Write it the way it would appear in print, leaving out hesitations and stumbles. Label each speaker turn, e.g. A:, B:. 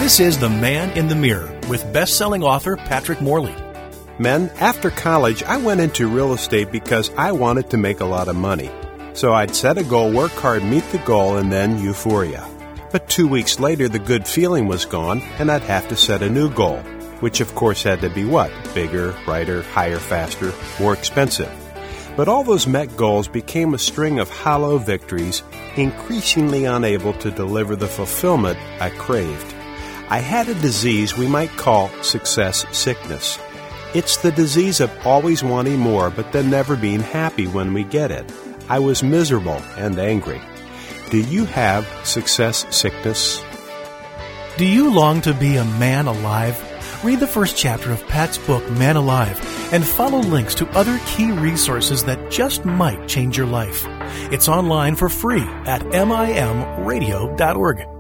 A: This is The Man in the Mirror with best-selling author Patrick Morley.
B: Men, after college, I went into real estate because I wanted to make a lot of money. So I'd set a goal, work hard, meet the goal, and then euphoria. But 2 weeks later, the good feeling was gone, and I'd have to set a new goal, which of course had to be what? Bigger, brighter, higher, faster, more expensive. But all those met goals became a string of hollow victories, increasingly unable to deliver the fulfillment I craved. I had a disease we might call success sickness. It's the disease of always wanting more, but then never being happy when we get it. I was miserable and angry. Do you have success sickness?
A: Do you long to be a man alive? Read the first chapter of Pat's book, Man Alive, and follow links to other key resources that just might change your life. It's online for free at mimradio.org.